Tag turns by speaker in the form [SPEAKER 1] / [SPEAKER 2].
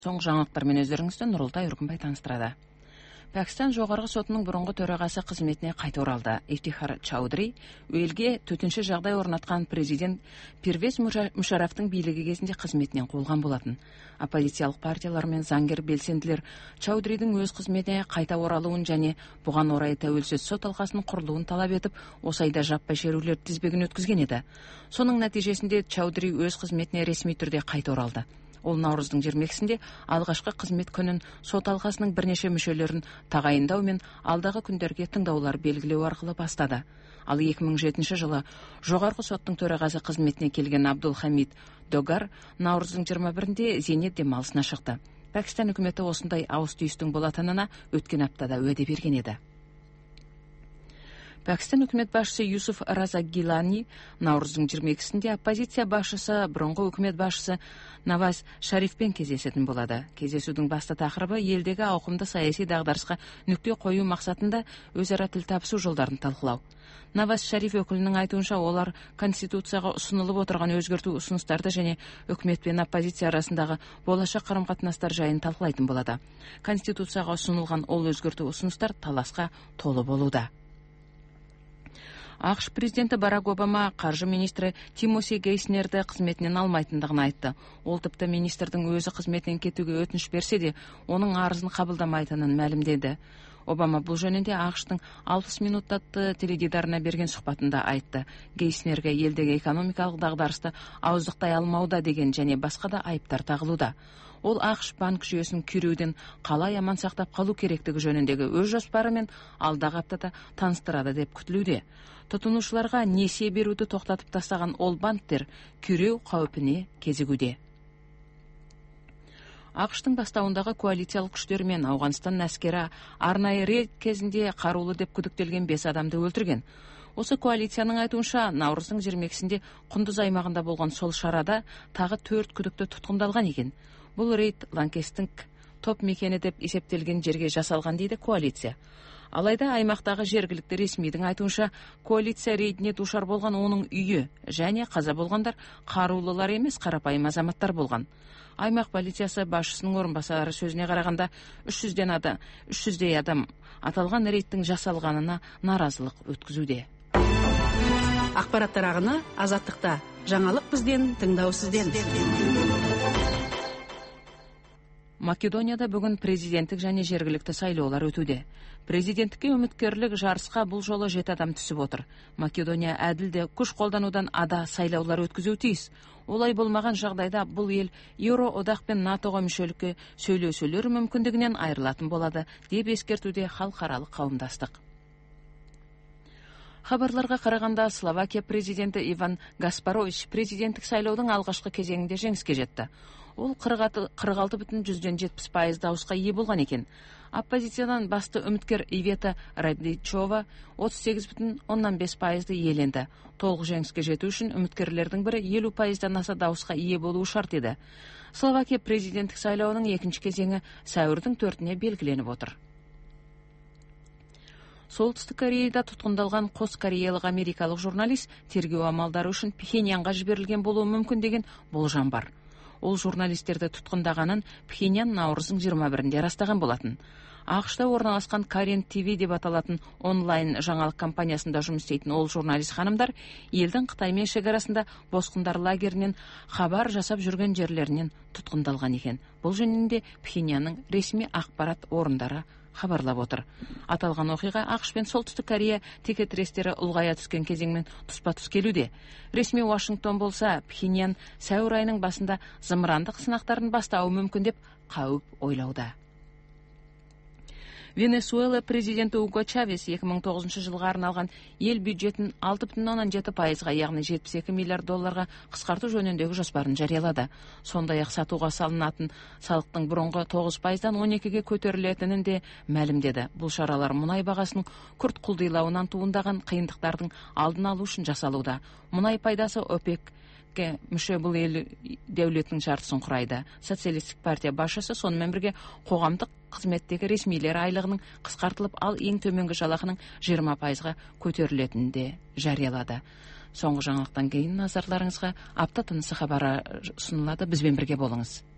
[SPEAKER 1] Соңғы жаңалықтармен өздеріңізді Нұролтай Үркімбай таныстырады. Пәкістан жоғарғы сотының бұрынғы төрағасы қызметіне қайта оралды. Ифтихар Чаудри елге төтенше жағдай орнатқан президент Первез Мушарафтың билігі кезінде қызметінен қуылған болатын. Оппозициялық партиялар мен заңгер белсенділер Чаудридің өз қызметіне қайта оралуын және бұған орай тәуелсіз сот алқасының құрылуын талап етіп, осы айда жаппай шерулер тізбегін өткізген еді. Соның нәтижесінде Чаудри өз қызметіне ресми түрде қайта оралды. Ол наурыздың 22-сінде алғашқы қызмет күнін сот алқасының бірнеше мүшелерін тағайындау мен алдағы күндерге тыңдаулар белгілеу арқылы бастады. Ал 2007 жылы жоғарғы соттың төрағасы қызметіне келген Абдул Хамид Догар наурыздың 21-інде зейнет демалысына шықты. Пәкістан үкіметі осындай ауыс-түйістің болатынына өткен аптада уәде берген еді. Пәкістан үкімет басшысы Юсуф Раза Гилани наурыздың 22-сінде оппозиция басшысы, бұрынғы үкімет басшысы Наваз Шарифпен кездесетін болады. Кездесудің басты тақырыбы елдегі ауқымды саяси дағдарысқа нүкте қою мақсатында өзара тіл табысу жолдарын талқылау. Наваз Шариф өкілінің айтуынша, олар конституцияға ұсынылып отырған өзгерту ұсыныстарды және үкімет пен оппозиция арасындағы болашақ қарым-қатынастар жайын талқылайтын болады. Конституцияға ұсынылған ол өзгерту ұсыныстар таласқа толы болуда. ақш президенті Барак Обама қаржы министрі Тимоти Гейснерді қызметінен алмайтындығын айтты. Ол тіпті министрдің өзі қызметінен кетуге өтініш берсе де, оның арызын қабылдамайтынын мәлімдеді. Обама бұл жөнінде ақштың 60 минут атты теледидарына берген сұхбатында айтты. Гейснерге елдегі экономикалық дағдарысты ауыздықтай алмауда деген және басқа да айыптар тағылуда. Ол ақш банк жүйесін күйреуден қалай аман сақтап қалу керектігі жөніндегі өз жоспары мен алдағы аптада таныстырады деп күтілуде. Тұтынушыларға несие беруді тоқтатып тастаған ол банктер күйреу қаупіне кезігуде. ақштың бастауындағы коалициялық күштер мен Ауғанстан әскері арнайы рейд кезінде қарулы деп күдіктелген 5 адамды өлтірген. Осы коалицияның айтуынша, наурыздың 22-сінде Құндыз аймағында болған сол шарада тағы 4 күдікті тұтқындалған екен. Бұл рейд лаңкестік топ мекені деп есептелген жерге жасалған дейді коалиция. Алайда аймақтағы жергілікті ресмидің айтуынша, коалиция рейдіне душар болған оның үйі және қаза болғандар қарулылар емес, қарапайым азаматтар болған. Аймақ полициясы басшысының орынбасары сөзіне қарағанда 300-дей адам аталған рейдтің жасалғанына наразылық өткізуде.
[SPEAKER 2] Ақпараттар ағыны Азаттықта. Жаңалық бізден, тыңдау сізден.
[SPEAKER 1] Македонияда бүгін президенттік және жергілікті сайлаулар өтуде. Президенттікке үміткерлік жарысқа бұл жолы 7 адам түсіп отыр. Македония әділді күш қолданудан ада сайлаулар өткізу тиіс. Олай болмаған жағдайда бұл ел Еуроодақ пен НАТОға мүшелікке сөйлесулер мүмкіндігінен айырылатын болады деп ескертуде халықаралық қауымдастық. Хабарларға қарағанда Словакия президенті Иван Гаспарович президенттік сайлаудың алғашқы кезеңінде жеңіске жетті. Ол 46,70% дауысқа ие болған екен. Оппозициядан басты үміткер Ивета Радичова 38,5% иеленді. Толық жеңіске жету үшін үміткерлердің бірі 50%-дан аса дауысқа ие болуы шарт еді. Словакия президенттік сайлауының екінші кезеңі сәуірдің 4-іне белгіленіп отыр. Солтүстік Кореяда тұтқындалған қос кореялық америкалық журналист тергеу амалдары үшін Пхеньянға жіберілген болуы мүмкін деген болжам бар. Ол журналистерді тұтқындағанын Пхеньян наурыздың 21-інде растаған болатын. ақш-та орналасқан Карен ТВ деп аталатын онлайн жаңалық компаниясында жұмыс істейтін ол журналист ханымдар елдің Қытаймен шекарасында босқындар лагерінен хабар жасап жүрген жерлерінен тұтқындалған екен. Бұл жөнінде Пхеньянның ресми ақпарат орындары хабарлап отыр. Аталған оқиға ақш пен Солтүстік Корея текетірестері ұлғая түскен кезеңмен тұспа-тұс келуде. Ресми Вашингтон болса, Пхеньян сәуір айының басында зымырандық сынақтарын бастауы мүмкін деп қауіп ойлауда. Венесуэла президенті Уго Чавес 2009 жылға арналған ел бюджетін 6,7%-ға, яғни $72 миллиард қысқарту жөніндегі жоспарын жариялады. Сондай-ақ сатуға салынатын салықтың бұрынғы 9%-дан 12%-ге көтерілетінін де мәлімдеді. Бұл шаралар мұнай бағасының күрт құлдилауынан туындаған қиындықтардың алдын алу үшін жасалуда. Мұнай пайдасы ОПЕК-ке мүше бұл ел дәулетінің жартысын құрайды. Социалистік партия басшысы сонымен бірге қоғамдық қызметтегі ресмилер айлығының қысқартылып, ал ең төменгі жалақының 20%-ға көтерілетінін де жариялады. Соңғы жаңалықтан кейін назарларыңызға апта тынысы хабары ұсынылады. Бізбен бірге болыңыз.